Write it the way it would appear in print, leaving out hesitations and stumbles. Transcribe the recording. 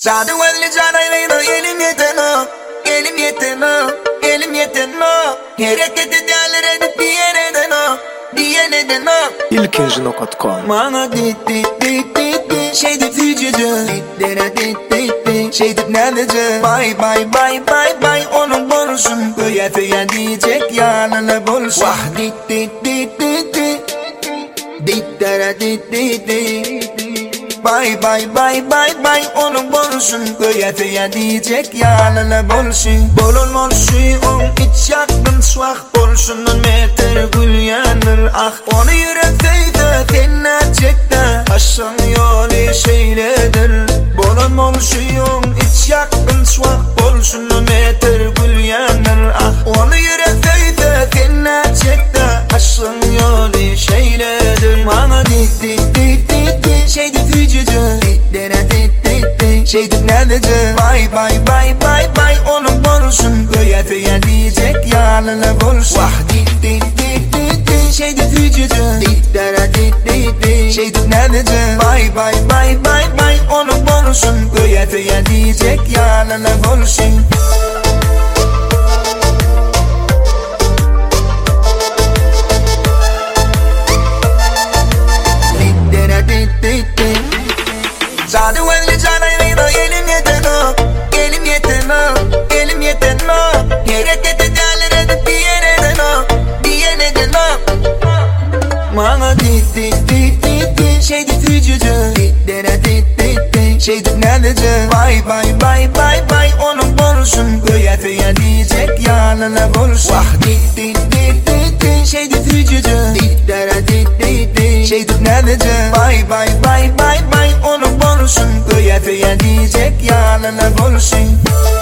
Zaten öyle canayla elim yeteno, elim yeteno, elim yeteno. Hareket ederler edip diyene deno. ilkinjino.com Mana dit şey de fücücü. Şey de nedece. Bay onun borusun. Föye diyecek yanına bolsun. Vah dit Bay onun borusun. Föye diyecek yanına bolsun. Bolun olsun iç yakın suak bolsun. Meter gül yanır ah. Onu yürekte dinleyecekte. Aşan yolu şeyledir. Bolun olsun iç yakın suak bolsun. Meter gül yanır ah. Onu yürekte dinleyecekte. Aşan yolu şeyledir. Bana dit şeydi fücücü. Şeydi nedece. Bay onun borusun. Föye diyecek yanına bolsun. Vah dit şeydi fücücü. Şeydi nedece. Bay onun borusun. Föye diyecek yanına bolsun. Zaten öyle canayla elim yeteno, elim yeteno, elim yeteno. Hareket ederler edip diyene deno. Mana dit şeydi fücücü. Şeydi nedece. Bay onun borusun. Föye diyecek yanına bolsun. Vah dit şeydi fücücü. Şeydi nedece. Bay onun borusun. Föye diyecek yanına bolsun.